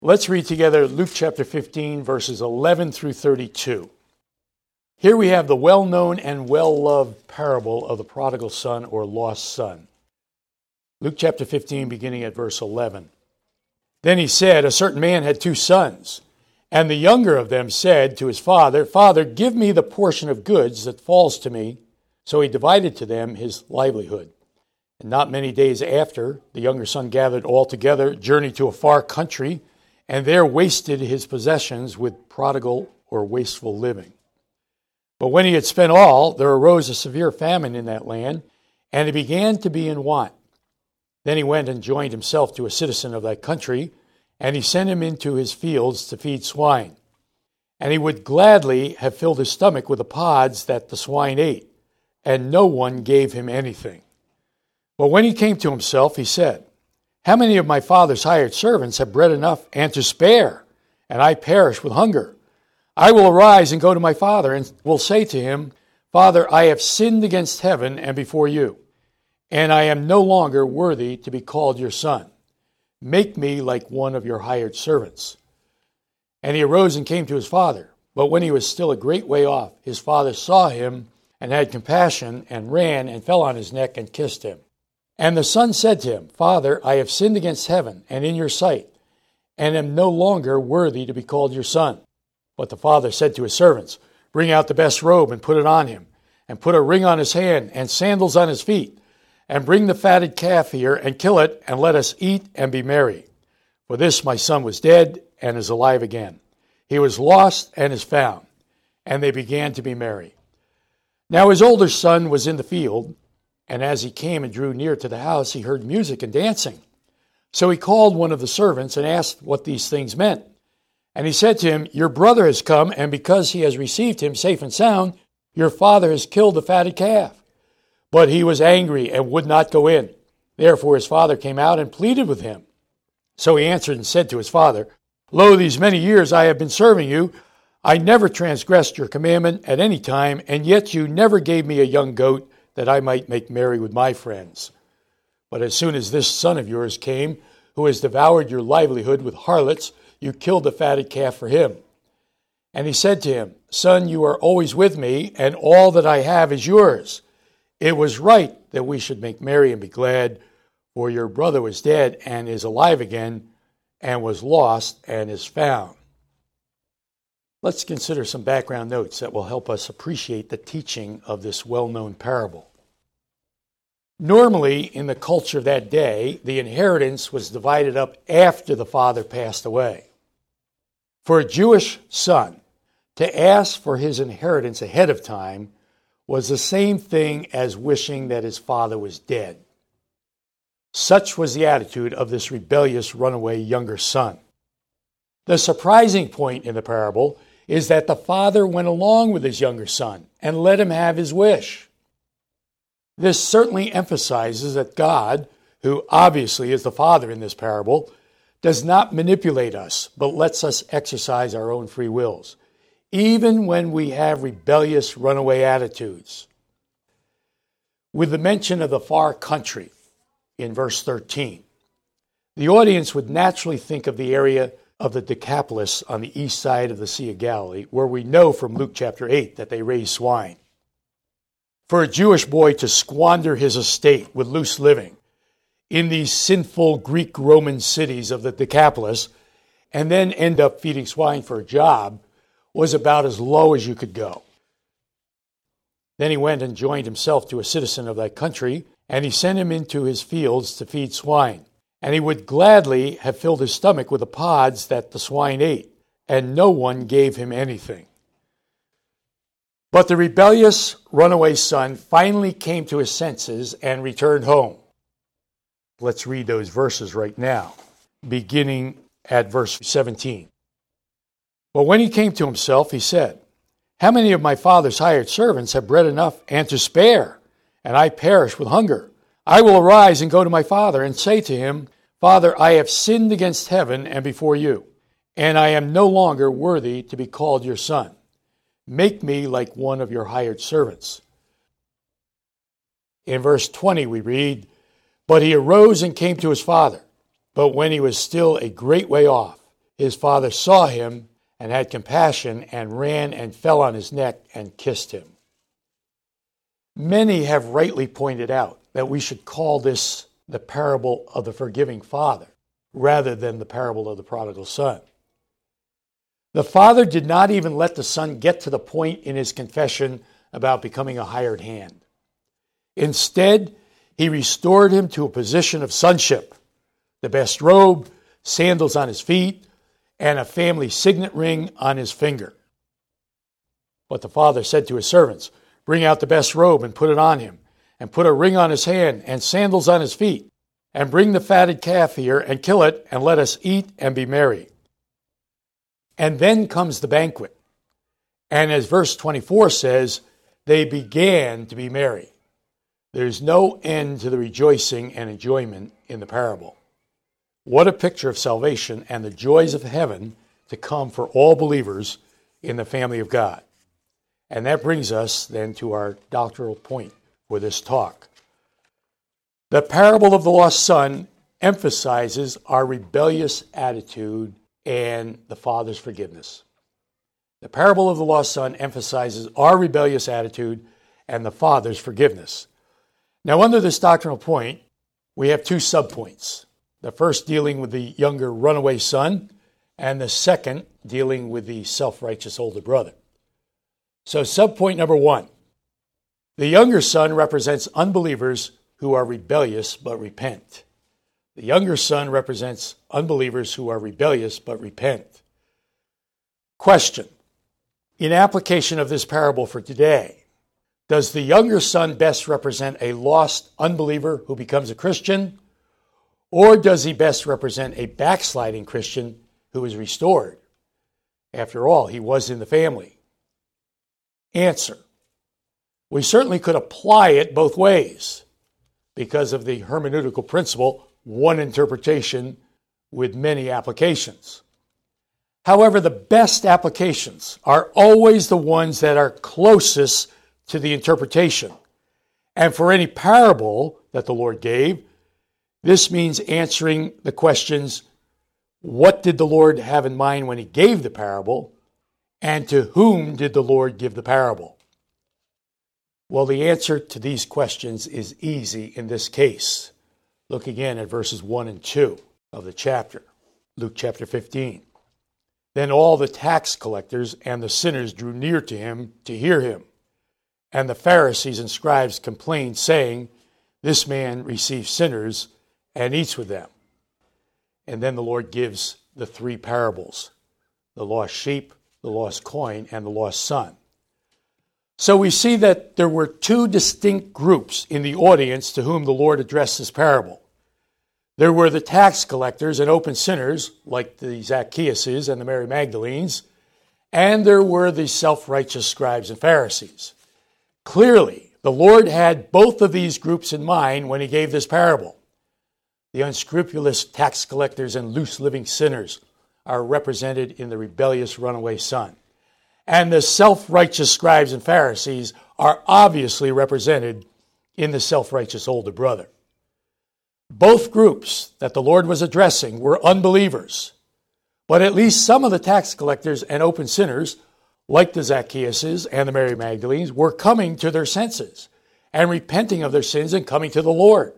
Let's read together Luke chapter 15, verses 11 through 32. Here we have the well-known and well-loved parable of the prodigal son or lost son. Luke chapter 15, beginning at verse 11. Then he said, a certain man had 2 sons, and the younger of them said to his father, Father, give me the portion of goods that falls to me. So he divided to them his livelihood. And not many days after, the younger son gathered all together, journeyed to a far country, and there wasted his possessions with prodigal or wasteful living. But when he had spent all, there arose a severe famine in that land, and he began to be in want. Then he went and joined himself to a citizen of that country, and he sent him into his fields to feed swine. And he would gladly have filled his stomach with the pods that the swine ate, and no one gave him anything. But when he came to himself, he said, how many of my father's hired servants have bread enough and to spare, and I perish with hunger? I will arise and go to my father, and will say to him, Father, I have sinned against heaven and before you, and I am no longer worthy to be called your son. Make me like one of your hired servants. And he arose and came to his father. But when he was still a great way off, his father saw him and had compassion, and ran and fell on his neck and kissed him. And the son said to him, Father, I have sinned against heaven and in your sight, and am no longer worthy to be called your son. But the father said to his servants, Bring out the best robe and put it on him, and put a ring on his hand and sandals on his feet, and bring the fatted calf here and kill it, and let us eat and be merry. For this my son was dead and is alive again. He was lost and is found. And they began to be merry. Now his older son was in the field, and as he came and drew near to the house, he heard music and dancing. So he called one of the servants and asked what these things meant. And he said to him, Your brother has come, and because he has received him safe and sound, your father has killed the fatted calf. But he was angry and would not go in. Therefore his father came out and pleaded with him. So he answered and said to his father, Lo, these many years I have been serving you. I never transgressed your commandment at any time, and yet you never gave me a young goat that I might make merry with my friends. But as soon as this son of yours came, who has devoured your livelihood with harlots, you killed the fatted calf for him. And he said to him, Son, you are always with me, and all that I have is yours. It was right that we should make merry and be glad, for your brother was dead and is alive again, and was lost and is found. Let's consider some background notes that will help us appreciate the teaching of this well-known parable. Normally, in the culture of that day, the inheritance was divided up after the father passed away. For a Jewish son to ask for his inheritance ahead of time was the same thing as wishing that his father was dead. Such was the attitude of this rebellious runaway younger son. The surprising point in the parable is that the father went along with his younger son and let him have his wish. This certainly emphasizes that God, who obviously is the father in this parable, does not manipulate us, but lets us exercise our own free wills, even when we have rebellious runaway attitudes. With the mention of the far country in verse 13, the audience would naturally think of the area of the Decapolis on the east side of the Sea of Galilee, where we know from Luke chapter 8 that they raised swine. For a Jewish boy to squander his estate with loose living in these sinful Greek-Roman cities of the Decapolis and then end up feeding swine for a job was about as low as you could go. Then he went and joined himself to a citizen of that country, and he sent him into his fields to feed swine. And he would gladly have filled his stomach with the pods that the swine ate, and no one gave him anything. But the rebellious runaway son finally came to his senses and returned home. Let's read those verses right now, beginning at verse 17. But when he came to himself, he said, How many of my father's hired servants have bread enough and to spare, and I perish with hunger? I will arise and go to my father and say to him, Father, I have sinned against heaven and before you, and I am no longer worthy to be called your son. Make me like one of your hired servants. In verse 20 we read, But he arose and came to his father. But when he was still a great way off, his father saw him and had compassion and ran and fell on his neck and kissed him. Many have rightly pointed out that we should call this the parable of the forgiving father rather than the parable of the prodigal son. The father did not even let the son get to the point in his confession about becoming a hired hand. Instead, he restored him to a position of sonship, the best robe, sandals on his feet, and a family signet ring on his finger. But the father said to his servants, "Bring out the best robe and put it on him, and put a ring on his hand and sandals on his feet, and bring the fatted calf here and kill it, and let us eat and be merry." And then comes the banquet. And as verse 24 says, they began to be merry. There's no end to the rejoicing and enjoyment in the parable. What a picture of salvation and the joys of heaven to come for all believers in the family of God. And that brings us then to our doctrinal point for this talk. The parable of the lost son emphasizes our rebellious attitude and the Father's forgiveness. The parable of the lost son emphasizes our rebellious attitude and the Father's forgiveness. Now, under this doctrinal point, we have two subpoints. The first dealing with the younger runaway son, and the second dealing with the self-righteous older brother. So, subpoint number one. The younger son represents unbelievers who are rebellious but repent. The younger son represents unbelievers who are rebellious but repent. Question. In application of this parable for today, does the younger son best represent a lost unbeliever who becomes a Christian, or does he best represent a backsliding Christian who is restored? After all, he was in the family. Answer. We certainly could apply it both ways because of the hermeneutical principle, one interpretation with many applications. However, the best applications are always the ones that are closest to the interpretation. And for any parable that the Lord gave, this means answering the questions, what did the Lord have in mind when he gave the parable, and to whom did the Lord give the parable? Well, the answer to these questions is easy in this case. Look again at verses 1 and 2 of the chapter, Luke chapter 15. Then all the tax collectors and the sinners drew near to him to hear him. And the Pharisees and scribes complained, saying, "This man receives sinners and eats with them." And then the Lord gives the three parables, the lost sheep, the lost coin, and the lost son. So we see that there were two distinct groups in the audience to whom the Lord addressed this parable. There were the tax collectors and open sinners, like the Zacchaeuses and the Mary Magdalenes, and there were the self-righteous scribes and Pharisees. Clearly, the Lord had both of these groups in mind when he gave this parable. The unscrupulous tax collectors and loose-living sinners are represented in the rebellious runaway son. And the self-righteous scribes and Pharisees are obviously represented in the self-righteous older brother. Both groups that the Lord was addressing were unbelievers, but at least some of the tax collectors and open sinners, like the Zacchaeuses and the Mary Magdalenes, were coming to their senses and repenting of their sins and coming to the Lord.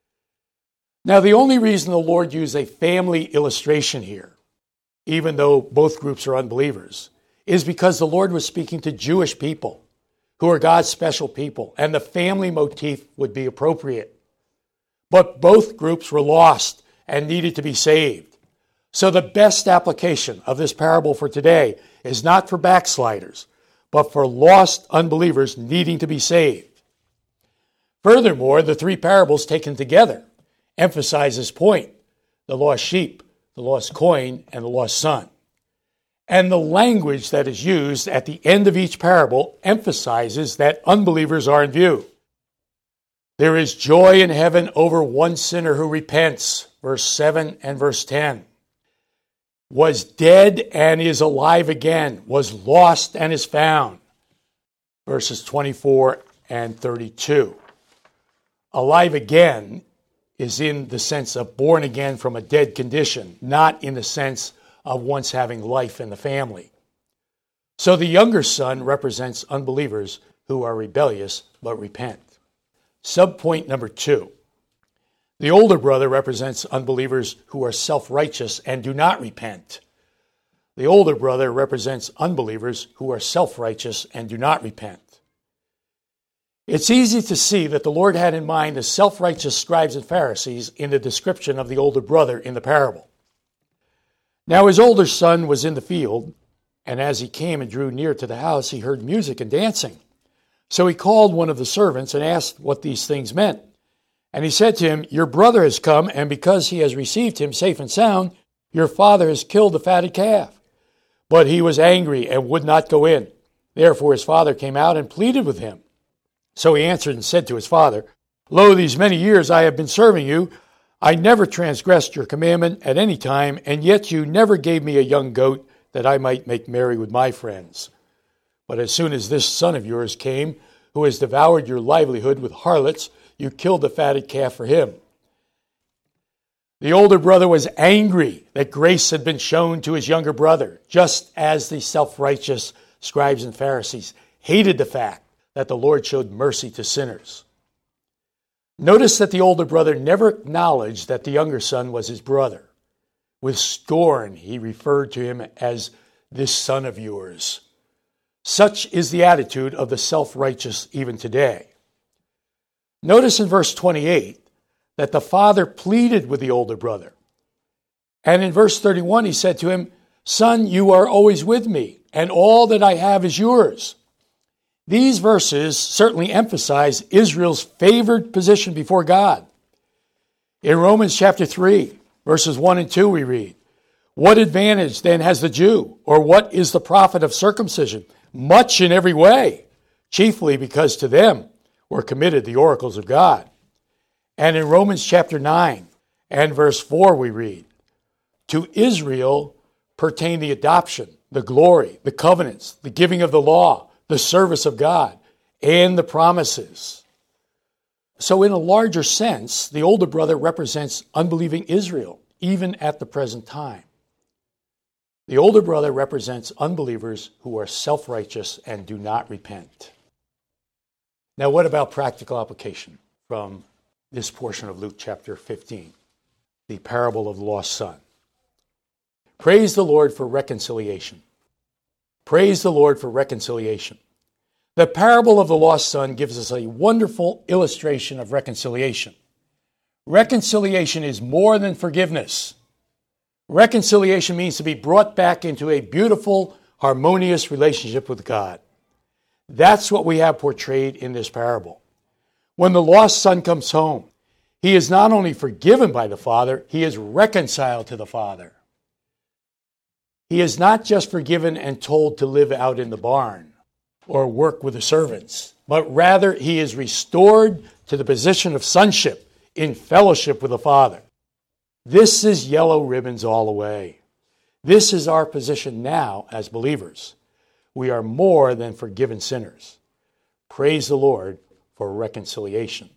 Now, the only reason the Lord used a family illustration here, even though both groups are unbelievers, is because the Lord was speaking to Jewish people who are God's special people, and the family motif would be appropriate. But both groups were lost and needed to be saved. So the best application of this parable for today is not for backsliders, but for lost unbelievers needing to be saved. Furthermore, the three parables taken together emphasize this point: the lost sheep, the lost coin, and the lost son. And the language that is used at the end of each parable emphasizes that unbelievers are in view. There is joy in heaven over one sinner who repents, verse 7 and verse 10. Was dead and is alive again, was lost and is found, verses 24 and 32. Alive again is in the sense of born again from a dead condition, not in the sense of once having life in the family. So the younger son represents unbelievers who are rebellious but repent. Subpoint number 2. The older brother represents unbelievers who are self-righteous and do not repent. The older brother represents unbelievers who are self-righteous and do not repent. It's easy to see that the Lord had in mind the self-righteous scribes and Pharisees in the description of the older brother in the parable. Now his older son was in the field, and as he came and drew near to the house, he heard music and dancing. So he called one of the servants and asked what these things meant. And he said to him, "Your brother has come, and because he has received him safe and sound, your father has killed the fatted calf." But he was angry and would not go in. Therefore his father came out and pleaded with him. So he answered and said to his father, "Lo, these many years I have been serving you. I never transgressed your commandment at any time, and yet you never gave me a young goat that I might make merry with my friends. But as soon as this son of yours came, who has devoured your livelihood with harlots, you killed the fatted calf for him." The older brother was angry that grace had been shown to his younger brother, just as the self-righteous scribes and Pharisees hated the fact that the Lord showed mercy to sinners. Notice that the older brother never acknowledged that the younger son was his brother. With scorn, he referred to him as "this son of yours." Such is the attitude of the self-righteous even today. Notice in verse 28 that the father pleaded with the older brother. And in verse 31, he said to him, "Son, you are always with me, and all that I have is yours." These verses certainly emphasize Israel's favored position before God. In Romans chapter 3, verses 1 and 2, we read, "What advantage then has the Jew, or what is the profit of circumcision? Much in every way, chiefly because to them were committed the oracles of God." And in Romans chapter 9 and verse 4, we read, "To Israel pertain the adoption, the glory, the covenants, the giving of the law, the service of God, and the promises." So in a larger sense, the older brother represents unbelieving Israel, even at the present time. The older brother represents unbelievers who are self-righteous and do not repent. Now, what about practical application from this portion of Luke chapter 15, the parable of the lost son? Praise the Lord for reconciliation. Praise the Lord for reconciliation. The parable of the lost son gives us a wonderful illustration of reconciliation. Reconciliation is more than forgiveness. Reconciliation means to be brought back into a beautiful, harmonious relationship with God. That's what we have portrayed in this parable. When the lost son comes home, he is not only forgiven by the Father, he is reconciled to the Father. He is not just forgiven and told to live out in the barn or work with the servants, but rather he is restored to the position of sonship in fellowship with the Father. This is yellow ribbons all the way. This is our position now as believers. We are more than forgiven sinners. Praise the Lord for reconciliation.